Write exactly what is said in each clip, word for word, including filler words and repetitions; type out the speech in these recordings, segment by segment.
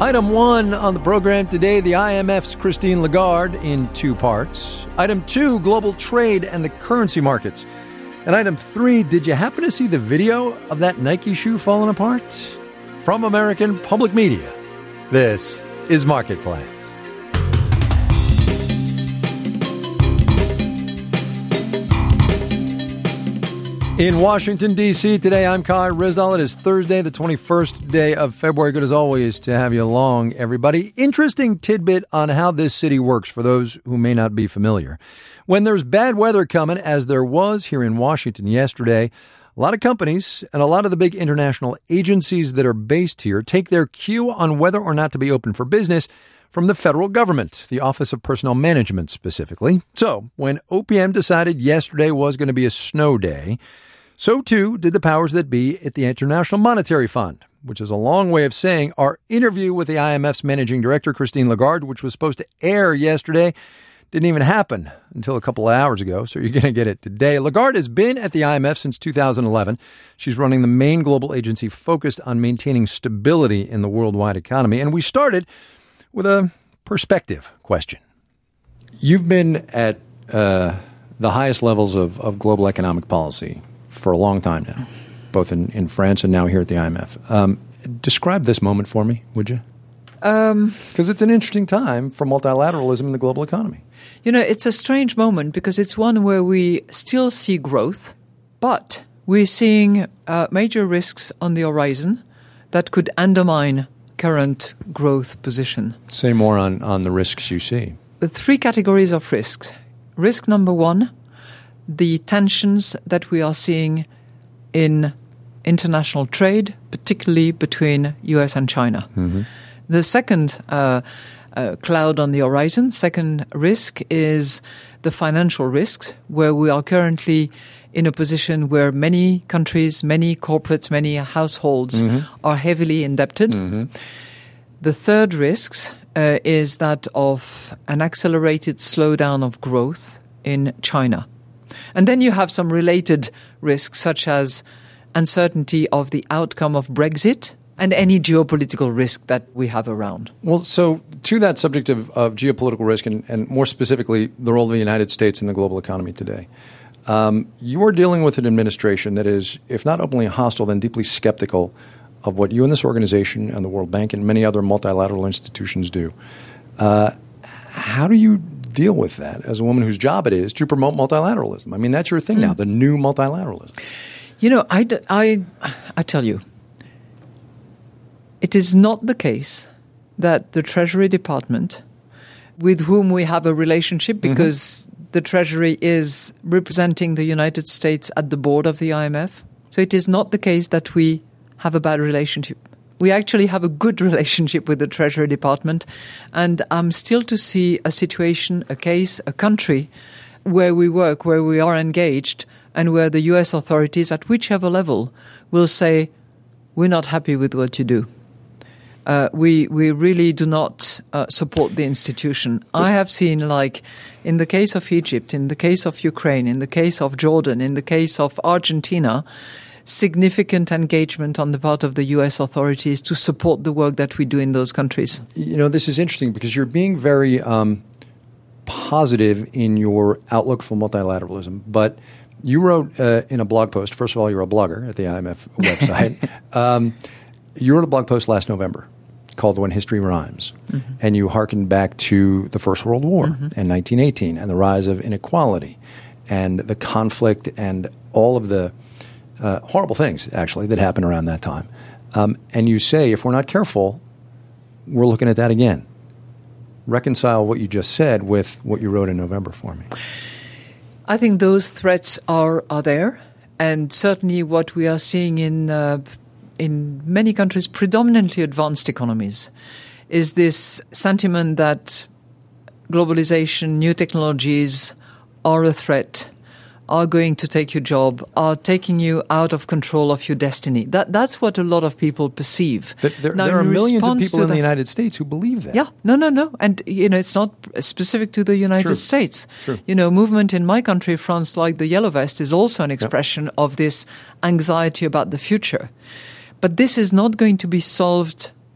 Item one on the program today, the I M F's Christine Lagarde in two parts. Item two, global trade and the currency markets. And item three, did you happen to see the video of that Nike shoe falling apart? From American Public Media, this is Marketplace. In Washington, D C today, I'm Kai Ryssdal. It is Thursday, the twenty-first day of February. Good as always to have you along, everybody. Interesting tidbit on how this city works for those who may not be familiar. When there's bad weather coming, as there was here in Washington yesterday, a lot of companies and a lot of the big international agencies that are based here take their cue on whether or not to be open for business from the federal government, the Office of Personnel Management specifically. So when O P M decided yesterday was going to be a snow day, so too did the powers that be at the International Monetary Fund, which is a long way of saying our interview with the I M F's managing director, Christine Lagarde, which was supposed to air yesterday, didn't even happen until a couple of hours ago, so you're going to get it today. Lagarde has been at the I M F since two thousand eleven. She's running the main global agency focused on maintaining stability in the worldwide economy. And we started with a perspective question. You've been at uh, the highest levels of, of global economic policy for a long time now, both in, in France and now here at the I M F. Um, describe this moment for me, would you? Because um, it's an interesting time for multilateralism in the global economy. You know, it's a strange moment because it's one where we still see growth, but we're seeing uh, major risks on the horizon that could undermine current growth position. Say more on, on the risks you see. The three categories of risks. Risk number one, the tensions that we are seeing in international trade, particularly between U S and China. Mm-hmm. The second uh, uh, cloud on the horizon, second risk, is the financial risks, where we are currently in a position where many countries, many corporates, many households mm-hmm. are heavily indebted. Mm-hmm. The third risk uh, is that of an accelerated slowdown of growth in China. And then you have some related risks, such as uncertainty of the outcome of Brexit and any geopolitical risk that we have around. Well, so to that subject of, of geopolitical risk and, and more specifically the role of the United States in the global economy today, um, you are dealing with an administration that is, if not openly hostile, then deeply skeptical of what you and this organization and the World Bank and many other multilateral institutions do. Uh, how do you deal with that as a woman whose job it is to promote multilateralism? I mean, that's your thing mm. now, the new multilateralism. You know, I, I, I tell you, it is not the case that the Treasury Department, with whom we have a relationship because mm-hmm. the Treasury is representing the United States at the board of the I M F, so it is not the case that we have a bad relationship. We actually have a good relationship with the Treasury Department, and I'm still to see a situation, a case, a country where we work, where we are engaged, and where the U S authorities, at whichever level, will say, we're not happy with what you do. Uh, we we really do not uh, support the institution. But I have seen, like, in the case of Egypt, in the case of Ukraine, in the case of Jordan, in the case of Argentina, significant engagement on the part of the U S authorities to support the work that we do in those countries. You know, this is interesting because you're being very um, positive in your outlook for multilateralism, but you wrote uh, in a blog post, first of all, you're a blogger at the I M F website, um, you wrote a blog post last November called When History Rhymes, mm-hmm. and you hearkened back to the First World War mm-hmm. in nineteen eighteen and the rise of inequality and the conflict and all of the uh, horrible things, actually, that happened around that time. Um, and you say, if we're not careful, we're looking at that again. Reconcile what you just said with what you wrote in November for me. I think those threats are, are there, and certainly what we are seeing in uh, in many countries, predominantly advanced economies, is this sentiment that globalization, new technologies are a threat, are going to take your job, are taking you out of control of your destiny. That That's what a lot of people perceive. But there, now, there are millions of people in the United States who believe that. Yeah, no, no, no. And, you know, it's not specific to the United True. States. True. You know, movement in my country, France, like the Yellow Vest, is also an expression yep. of this anxiety about the future. But this is not going to be solved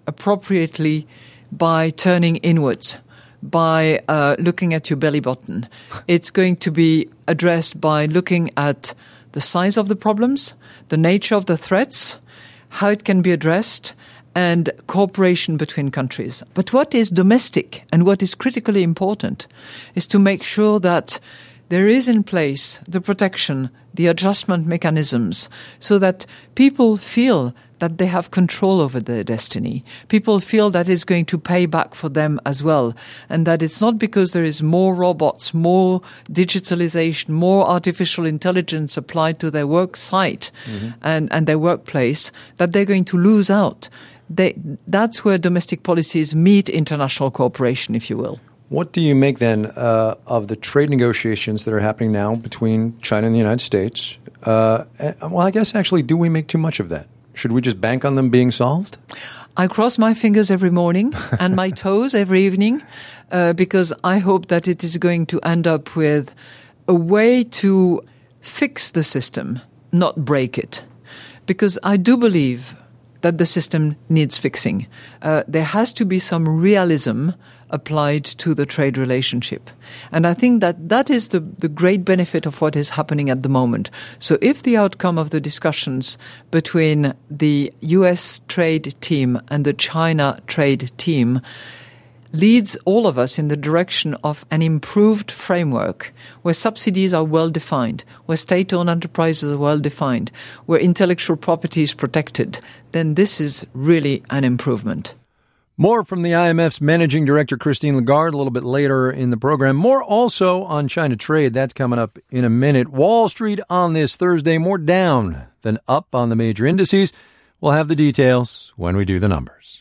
appropriately by turning inwards, by uh, looking at your belly button. It's going to be addressed by looking at the size of the problems, the nature of the threats, how it can be addressed, and cooperation between countries. But what is domestic and what is critically important is to make sure that there is in place the protection, the adjustment mechanisms, so that people feel that they have control over their destiny. People feel that it's going to pay back for them as well, and that it's not because there is more robots, more digitalization, more artificial intelligence applied to their work site mm-hmm. and, and their workplace that they're going to lose out. They, that's where domestic policies meet international cooperation, if you will. What do you make then uh, of the trade negotiations that are happening now between China and the United States? Uh, well, I guess actually, do we make too much of that? Should we just bank on them being solved? I cross my fingers every morning and my toes every evening uh, because I hope that it is going to end up with a way to fix the system, not break it. Because I do believe that the system needs fixing. Uh, there has to be some realism applied to the trade relationship. And I think that that is the, the great benefit of what is happening at the moment. So if the outcome of the discussions between the U S trade team and the China trade team leads all of us in the direction of an improved framework where subsidies are well defined, where state-owned enterprises are well defined, where intellectual property is protected, then this is really an improvement. More from the I M F's Managing Director, Christine Lagarde, a little bit later in the program. More also on China trade. That's coming up in a minute. Wall Street on this Thursday, more down than up on the major indices. We'll have the details when we do the numbers.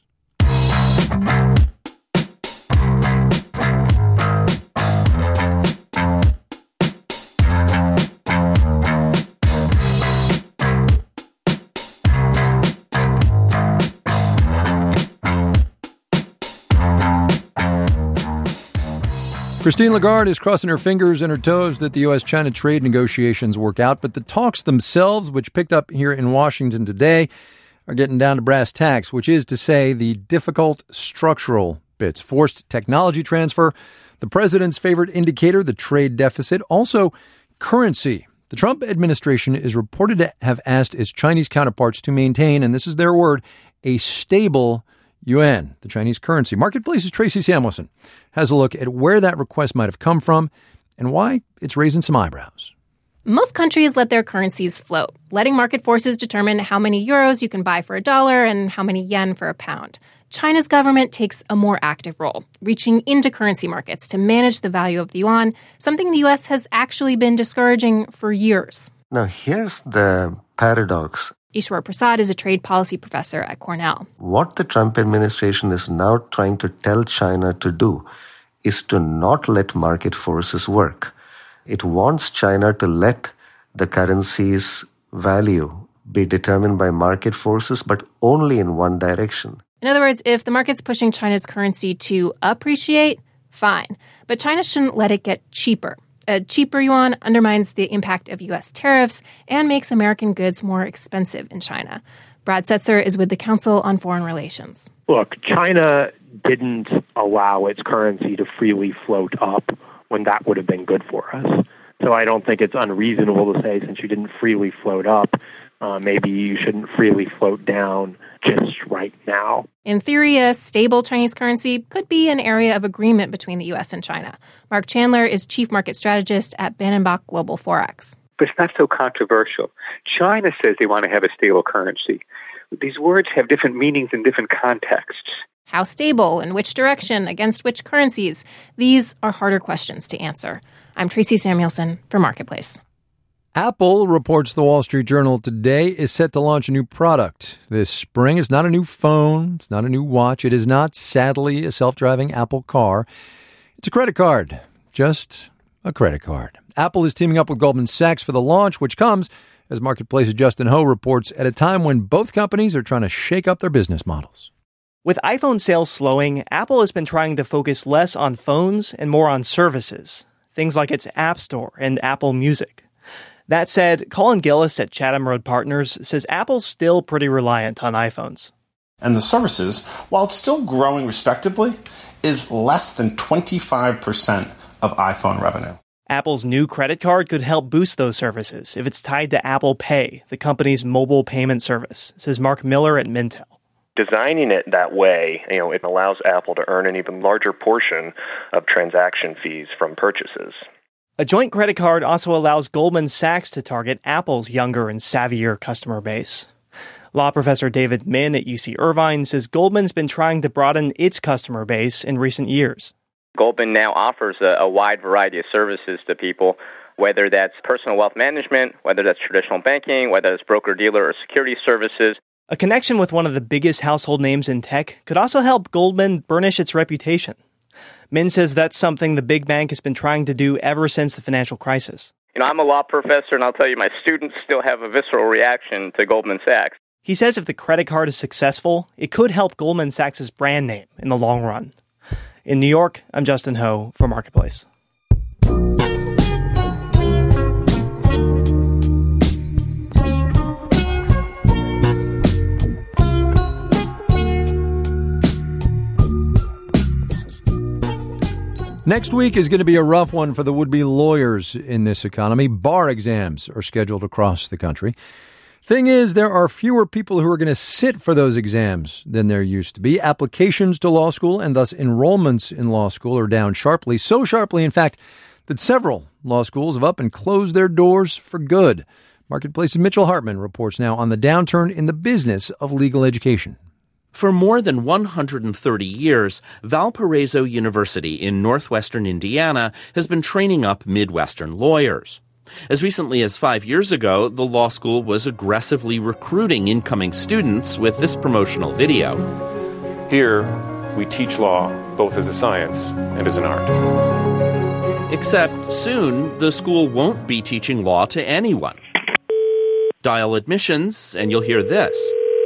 Christine Lagarde is crossing her fingers and her toes that the U S China trade negotiations work out, but the talks themselves, which picked up here in Washington today, are getting down to brass tacks, which is to say the difficult structural bits. Forced technology transfer, the president's favorite indicator, the trade deficit, also currency. The Trump administration is reported to have asked its Chinese counterparts to maintain, and this is their word, a stable yuan, the Chinese currency. Marketplace's Tracy Samuelson has a look at where that request might have come from and why it's raising some eyebrows. Most countries let their currencies float, letting market forces determine how many euros you can buy for a dollar and how many yen for a pound. China's government takes a more active role, reaching into currency markets to manage the value of the yuan, something the U S has actually been discouraging for years. Now, here's the paradox. Ishwar Prasad is a trade policy professor at Cornell. What the Trump administration is now trying to tell China to do is to not let market forces work. It wants China to let the currency's value be determined by market forces, but only in one direction. In other words, if the market's pushing China's currency to appreciate, fine. But China shouldn't let it get cheaper. A cheaper yuan undermines the impact of U S tariffs and makes American goods more expensive in China. Brad Setzer is with the Council on Foreign Relations. Look, China didn't allow its currency to freely float up when that would have been good for us. So I don't think it's unreasonable to say, since you didn't freely float up, uh, maybe you shouldn't freely float down just right now. In theory, a stable Chinese currency could be an area of agreement between the U S and China. Mark Chandler is chief market strategist at Bannenbach Global Forex. But it's not so controversial. China says they want to have a stable currency. These words have different meanings in different contexts. How stable, in which direction, against which currencies? These are harder questions to answer. I'm Tracy Samuelson for Marketplace. Apple, reports the Wall Street Journal today, is set to launch a new product this spring. It's not a new phone. It's not a new watch. It is not, sadly, a self-driving Apple car. It's a credit card. Just a credit card. Apple is teaming up with Goldman Sachs for the launch, which comes, as Marketplace's Justin Ho reports, at a time when both companies are trying to shake up their business models. With iPhone sales slowing, Apple has been trying to focus less on phones and more on services, things like its App Store and Apple Music. That said, Colin Gillis at Chatham Road Partners says Apple's still pretty reliant on iPhones. And the services, while it's still growing respectably, is less than twenty-five percent of iPhone revenue. Apple's new credit card could help boost those services if it's tied to Apple Pay, the company's mobile payment service, says Mark Miller at Mintel. Designing it that way, you know, it allows Apple to earn an even larger portion of transaction fees from purchases. A joint credit card also allows Goldman Sachs to target Apple's younger and savvier customer base. Law professor David Min at U C Irvine says Goldman's been trying to broaden its customer base in recent years. Goldman now offers a, a wide variety of services to people, whether that's personal wealth management, whether that's traditional banking, whether it's broker-dealer or security services. A connection with one of the biggest household names in tech could also help Goldman burnish its reputation. Min says that's something the big bank has been trying to do ever since the financial crisis. You know, I'm a law professor, and I'll tell you, my students still have a visceral reaction to Goldman Sachs. He says if the credit card is successful, it could help Goldman Sachs' brand name in the long run. In New York, I'm Justin Ho for Marketplace. Next week is going to be a rough one for the would-be lawyers in this economy. Bar exams are scheduled across the country. Thing is, there are fewer people who are going to sit for those exams than there used to be. Applications to law school and thus enrollments in law school are down sharply. So sharply, in fact, that several law schools have up and closed their doors for good. Marketplace's Mitchell Hartman reports now on the downturn in the business of legal education. For more than one hundred thirty years, Valparaiso University in northwestern Indiana has been training up Midwestern lawyers. As recently as five years ago, the law school was aggressively recruiting incoming students with this promotional video. Here, we teach law both as a science and as an art. Except soon, the school won't be teaching law to anyone. Dial admissions, and you'll hear this.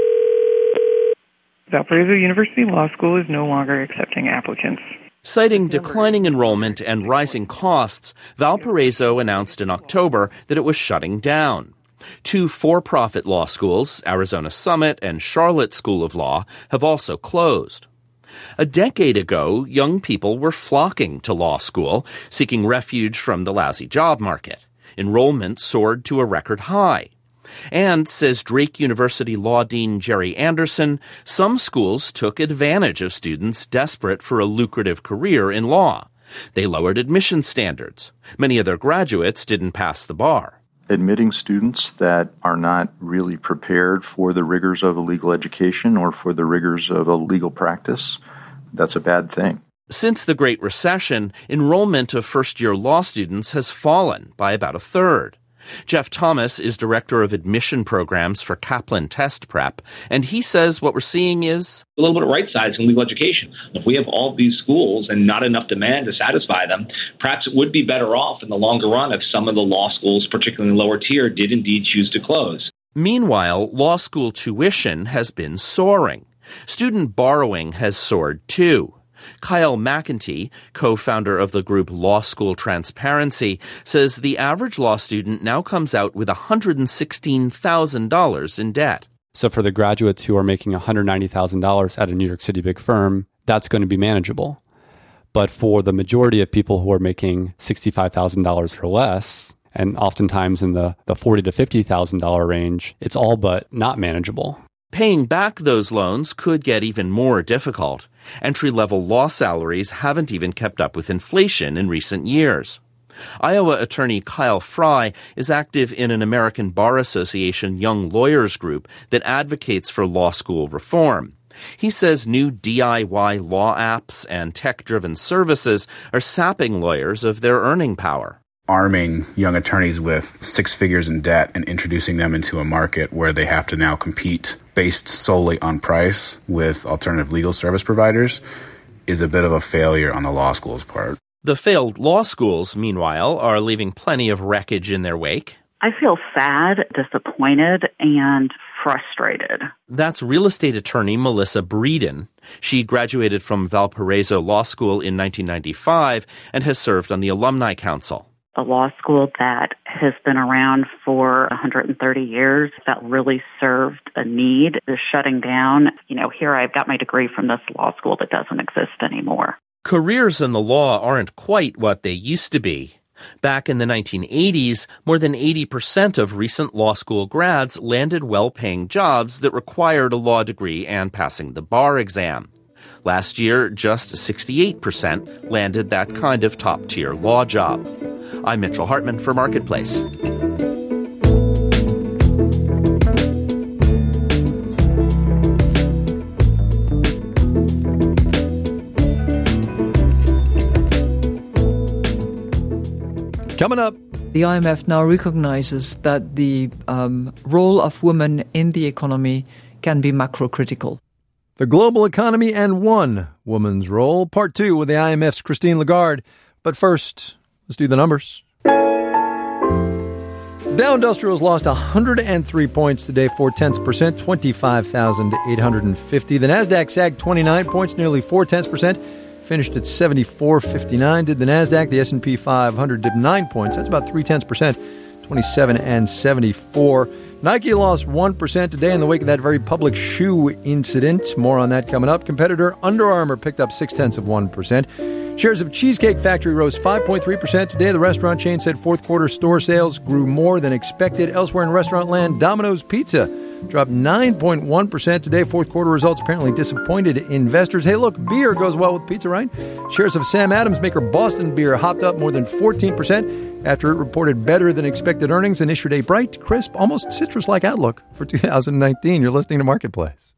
Valparaiso University Law School is no longer accepting applicants. Citing declining enrollment and rising costs, Valparaiso announced in October that it was shutting down. Two for-profit law schools, Arizona Summit and Charlotte School of Law, have also closed. A decade ago, young people were flocking to law school, seeking refuge from the lousy job market. Enrollment soared to a record high. And, says Drake University Law Dean Jerry Anderson, some schools took advantage of students desperate for a lucrative career in law. They lowered admission standards. Many of their graduates didn't pass the bar. Admitting students that are not really prepared for the rigors of a legal education or for the rigors of a legal practice, that's a bad thing. Since the Great Recession, enrollment of first-year law students has fallen by about a third. Jeff Thomas is director of admission programs for Kaplan Test Prep, and he says what we're seeing is a little bit of right-sizing legal education. If we have all these schools and not enough demand to satisfy them, perhaps it would be better off in the longer run if some of the law schools, particularly in the lower tier, did indeed choose to close. Meanwhile, law school tuition has been soaring. Student borrowing has soared too. Kyle McEntee, co-founder of the group Law School Transparency, says the average law student now comes out with one hundred sixteen thousand dollars in debt. So for the graduates who are making one hundred ninety thousand dollars at a New York City big firm, that's going to be manageable. But for the majority of people who are making sixty-five thousand dollars or less, and oftentimes in the, the forty thousand to fifty thousand dollars range, it's all but not manageable. Paying back those loans could get even more difficult. Entry-level law salaries haven't even kept up with inflation in recent years. Iowa attorney Kyle Fry is active in an American Bar Association young lawyers group that advocates for law school reform. He says new D I Y law apps and tech-driven services are sapping lawyers of their earning power. Arming young attorneys with six figures in debt and introducing them into a market where they have to now compete based solely on price with alternative legal service providers is a bit of a failure on the law school's part. The failed law schools, meanwhile, are leaving plenty of wreckage in their wake. I feel sad, disappointed, and frustrated. That's real estate attorney Melissa Breeden. She graduated from Valparaiso Law School in nineteen ninety-five and has served on the Alumni Council. A law school that has been around for one hundred thirty years that really served a need is shutting down. You know, here I've got my degree from this law school that doesn't exist anymore. Careers in the law aren't quite what they used to be. Back in the nineteen eighties, more than eighty percent of recent law school grads landed well-paying jobs that required a law degree and passing the bar exam. Last year, just sixty-eight percent landed that kind of top-tier law job. I'm Mitchell Hartman for Marketplace. Coming up, the I M F now recognizes that the um, role of women in the economy can be macro-critical. The global economy and one woman's role, part two with the I M F's Christine Lagarde. But first, let's do the numbers. Dow Industrials lost one hundred three points today, four tenths percent, twenty-five thousand eight hundred fifty. The Nasdaq sagged twenty-nine points, nearly four tenths percent, finished at seventy-four fifty-nine. Did the Nasdaq? The S and P five hundred dipped nine points. That's about three tenths percent, twenty-seven and seventy-four. Nike lost one percent today in the wake of that very public shoe incident. More on that coming up. Competitor Under Armour picked up six tenths of one percent. Shares of Cheesecake Factory rose five point three percent today. The restaurant chain said fourth quarter store sales grew more than expected. Elsewhere in restaurant land, Domino's Pizza dropped nine point one percent today. Fourth quarter results apparently disappointed investors. Hey, look, beer goes well with pizza, right? Shares of Sam Adams maker Boston Beer hopped up more than fourteen percent after it reported better than expected earnings and issued a bright, crisp, almost citrus-like outlook for two thousand nineteen. You're listening to Marketplace.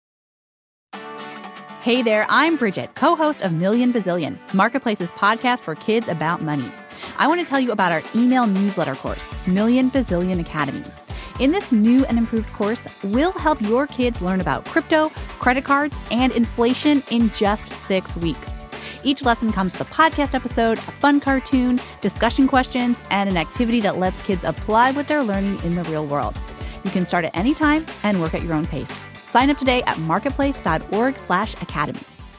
Hey there, I'm Bridget, co-host of Million Bazillion, Marketplace's podcast for kids about money. I want to tell you about our email newsletter course, Million Bazillion Academy. In this new and improved course, we'll help your kids learn about crypto, credit cards, and inflation in just six weeks. Each lesson comes with a podcast episode, a fun cartoon, discussion questions, and an activity that lets kids apply what they're learning in the real world. You can start at any time and work at your own pace. Sign up today at marketplace.org slash academy.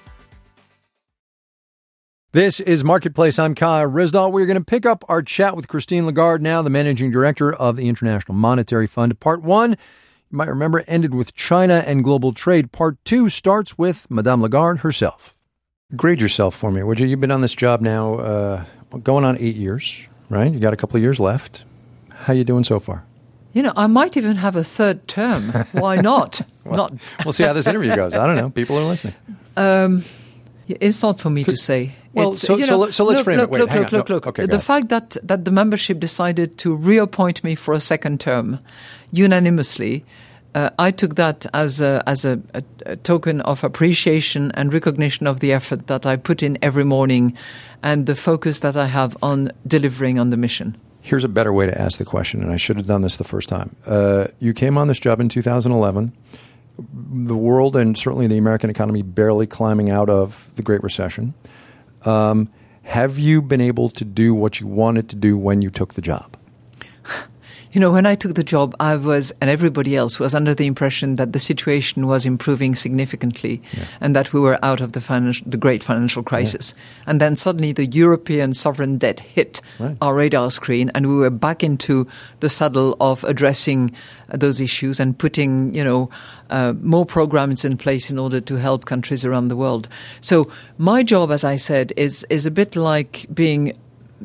This is Marketplace. I'm Kai Ryssdal. We're going to pick up our chat with Christine Lagarde now, the managing director of the International Monetary Fund. Part one, you might remember, ended with China and global trade. Part two starts with Madame Lagarde herself. Grade yourself for me, would you? You've been on this job now uh, going on eight years, right? You got a couple of years left. How you doing so far? You know, I might even have a third term. Why not? well, not. We'll see how this interview goes. I don't know. People are listening. Um, it's not for me to say. Well, it's, so, you so, know, let, so let's look, frame look, it. Wait, look, hang look, on. look, No, look. okay, the fact that, that the membership decided to reappoint me for a second term unanimously, uh, I took that as a, as a, a, a token of appreciation and recognition of the effort that I put in every morning and the focus that I have on delivering on the mission. Here's a better way to ask the question, and I should have done this the first time. Uh, you came on this job in two thousand eleven. The world and certainly the American economy barely climbing out of the Great Recession. Um, have you been able to do what you wanted to do when you took the job? You know, when I took the job, I was, and everybody else was under the impression that the situation was improving significantly yeah. and that we were out of the financial, the great financial crisis. Yeah. And then suddenly the European sovereign debt hit right. our radar screen and we were back into the saddle of addressing uh, those issues and putting, you know, uh, more programs in place in order to help countries around the world. So my job, as I said, is, is a bit like being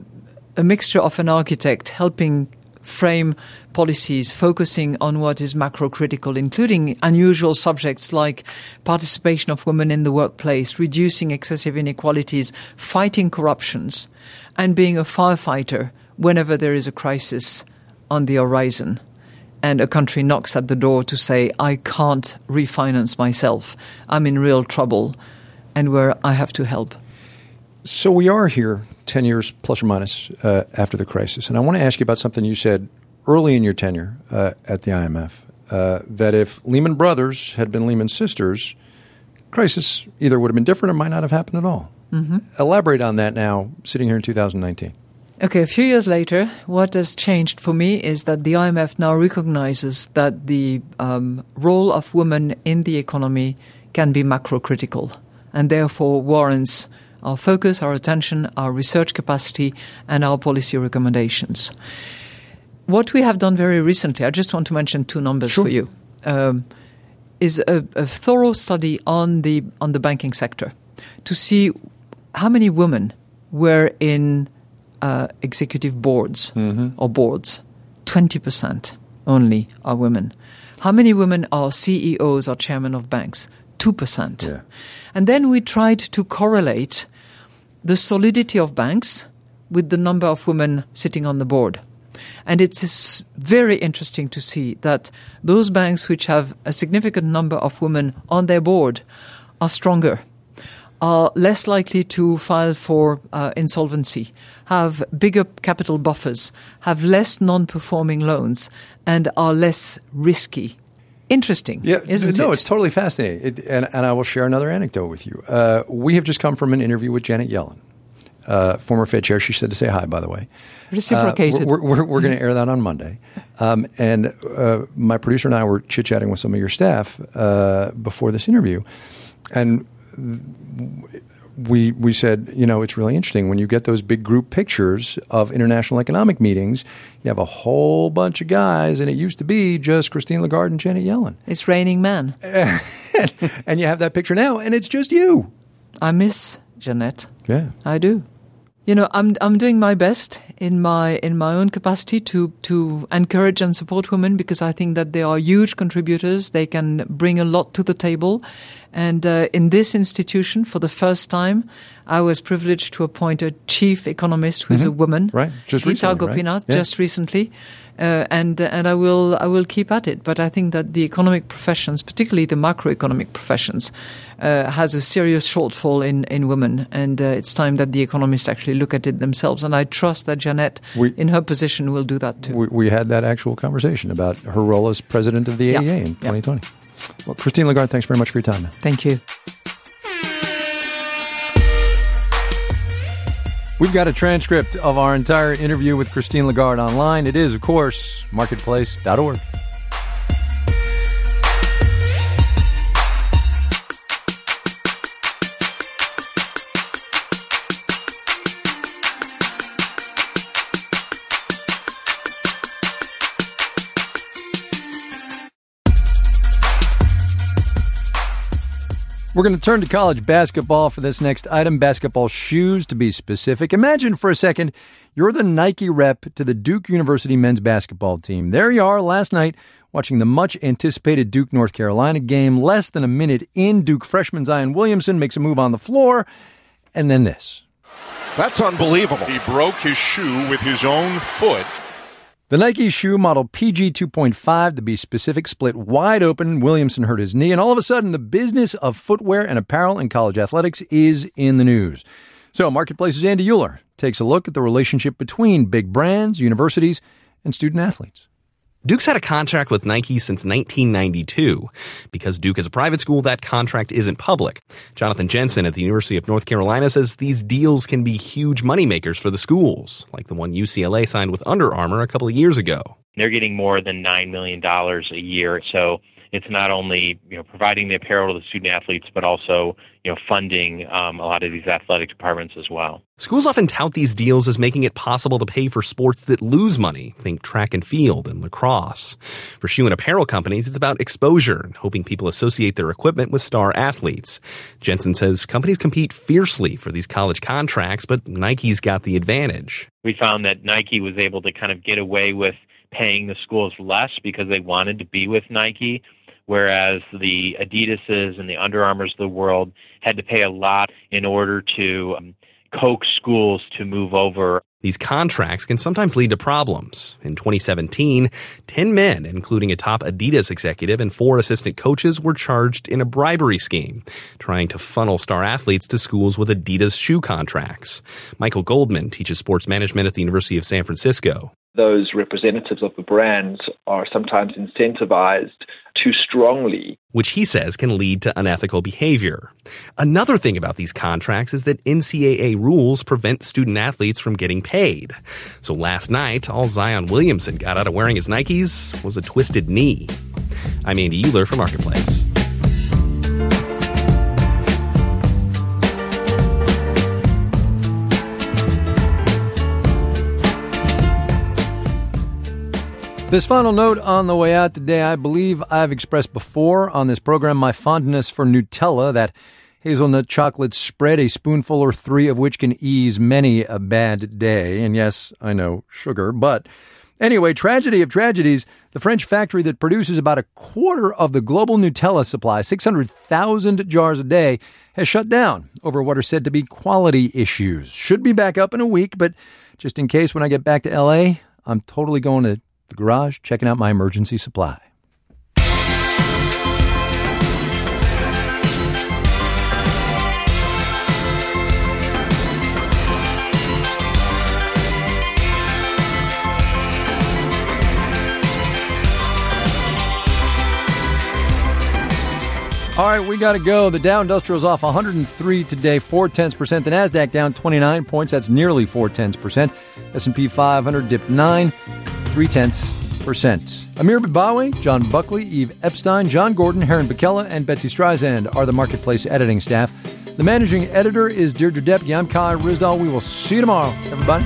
a mixture of an architect helping frame policies focusing on what is macro-critical, including unusual subjects like participation of women in the workplace, reducing excessive inequalities, fighting corruptions, and being a firefighter whenever there is a crisis on the horizon and a country knocks at the door to say, I can't refinance myself, I'm in real trouble, and where I have to help. So we are here ten years plus or minus uh, after the crisis. And I want to ask you about something you said early in your tenure uh, at the I M F, uh, that if Lehman Brothers had been Lehman Sisters, crisis either would have been different or might not have happened at all. Mm-hmm. Elaborate on that now, sitting here in two thousand nineteen. Okay, a few years later, what has changed for me is that the I M F now recognizes that the um, role of women in the economy can be macro-critical and therefore warrants our focus, our attention, our research capacity, and our policy recommendations. what we have done very recently, I just want to mention two numbers sure. for you, um, is a, a thorough study on the on the banking sector to see how many women were in uh, executive boards mm-hmm. or boards. twenty percent only are women. How many women are C E Os or chairmen of banks? two percent. Yeah. And then we tried to correlate the solidity of banks with the number of women sitting on the board. And it's very interesting to see that those banks which have a significant number of women on their board are stronger, are less likely to file for uh, insolvency, have bigger capital buffers, have less non-performing loans, and are less risky. Interesting, yeah, isn't no, it? No, it's totally fascinating. It, and, and I will share another anecdote with you. Uh, we have just come from an interview with Janet Yellen, uh, former Fed chair. She said to say hi, by the way. Reciprocated. Uh, we're we're, we're going to air that on Monday. Um, and uh, my producer and I were chit-chatting with some of your staff uh, before this interview. And we we said, you know, it's really interesting. When you get those big group pictures of international economic meetings, you have a whole bunch of guys, and it used to be just Christine Lagarde and Janet Yellen. It's raining men. And you have that picture now, and it's just you. I miss Jeanette. Yeah. I do. You know, I'm I'm doing my best in my in my own capacity to to encourage and support women, because I think that they are huge contributors. They can bring a lot to the table. And uh, in this institution, for the first time, I was privileged to appoint a chief economist who is mm-hmm. a woman, right? Just Gita recently, Gopinath, right? Yeah. just recently. Uh, and and I will I will keep at it. But I think that the economic professions, particularly the macroeconomic professions, uh, has a serious shortfall in, in women, and uh, it's time that the economists actually look at it themselves. And I trust that Jeanette, we, in her position, will do that too. We, we had that actual conversation about her role as president of the A E A yeah. in twenty twenty. Yeah. Well, Christine Lagarde, thanks very much for your time. Man. Thank you. We've got a transcript of our entire interview with Christine Lagarde online. It is, of course, marketplace dot org. We're going to turn to college basketball for this next item, basketball shoes to be specific. Imagine for a second you're the Nike rep to the Duke University men's basketball team. There you are last night watching the much-anticipated Duke-North Carolina game. Less than a minute in, Duke freshman Zion Williamson makes a move on the floor, and then this. That's unbelievable. He broke his shoe with his own foot. The Nike shoe, model P G two point five, to be specific, split wide open. Williamson hurt his knee, and all of a sudden, the business of footwear and apparel in college athletics is in the news. So, Marketplace's Andy Euler takes a look at the relationship between big brands, universities, and student athletes. Duke's had a contract with Nike since nineteen ninety-two. Because Duke is a private school, that contract isn't public. Jonathan Jensen at the University of North Carolina says these deals can be huge moneymakers for the schools, like the one U C L A signed with Under Armour a couple of years ago. They're getting more than nine million dollars a year, so it's not only, you know, providing the apparel to the student athletes, but also, you know, funding um, a lot of these athletic departments as well. Schools often tout these deals as making it possible to pay for sports that lose money. Think track and field and lacrosse. For shoe and apparel companies, it's about exposure and hoping people associate their equipment with star athletes. Jensen says companies compete fiercely for these college contracts, but Nike's got the advantage. We found that Nike was able to kind of get away with paying the schools less because they wanted to be with Nike, whereas the Adidases and the Under Armours of the world had to pay a lot in order to um, coax schools to move over. These contracts can sometimes lead to problems. In twenty seventeen, ten men, including a top Adidas executive and four assistant coaches, were charged in a bribery scheme, trying to funnel star athletes to schools with Adidas shoe contracts. Michael Goldman teaches sports management at the University of San Francisco. Those representatives of the brands are sometimes incentivized too strongly, which he says can lead to unethical behavior. Another thing about these contracts is that N C double A rules prevent student athletes from getting paid. So last night, all Zion Williamson got out of wearing his Nikes was a twisted knee. I'm Andy Euler for Marketplace. This final note on the way out today, I believe I've expressed before on this program my fondness for Nutella, that hazelnut chocolate spread, a spoonful or three of which can ease many a bad day. And yes, I know, sugar. But anyway, tragedy of tragedies, the French factory that produces about a quarter of the global Nutella supply, six hundred thousand jars a day, has shut down over what are said to be quality issues. Should be back up in a week, but just in case when I get back to L A, I'm totally going to the garage, checking out my emergency supply. All right, we got to go. The Dow Industrial's off one hundred three today, four tenths percent. The Nasdaq down twenty-nine points. That's nearly four tenths percent. S and P five hundred dipped nine, three tenths percent. Amir Babawi, John Buckley, Eve Epstein, John Gordon, Heron Bacella, and Betsy Streisand are the Marketplace editing staff. The managing editor is Deirdre Depke. I'm Kai Ryssdal. We will see you tomorrow, everybody.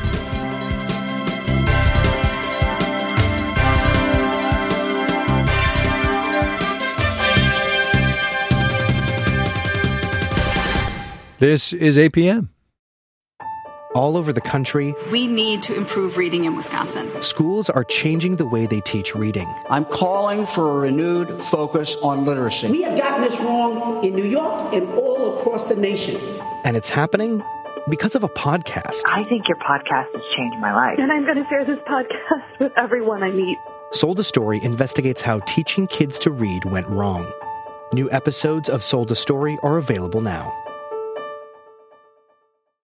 This is A P M. All over the country, we need to improve reading in Wisconsin. Schools are changing the way they teach reading. I'm calling for a renewed focus on literacy. We have gotten this wrong in New York and all across the nation. And it's happening because of a podcast. I think your podcast has changed my life. And I'm going to share this podcast with everyone I meet. Sold a Story investigates how teaching kids to read went wrong. New episodes of Sold a Story are available now.